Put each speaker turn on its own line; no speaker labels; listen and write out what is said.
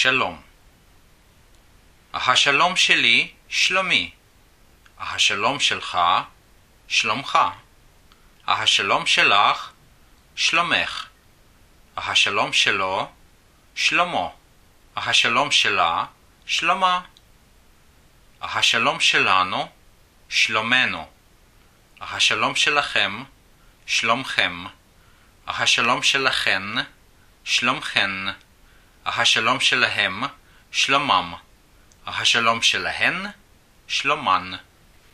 שלום. השלום שלי, שלומי. השלום שלך, שלומך. השלום שלך, שלומך. השלום שלו, שלומו. השלום שלה, שלומה. השלום שלנו, שלומנו. השלום שלכם, שלומכם. השלום שלכן, שלומכן. השלום שלהם, שלומם. השלום שלהן, שלומן.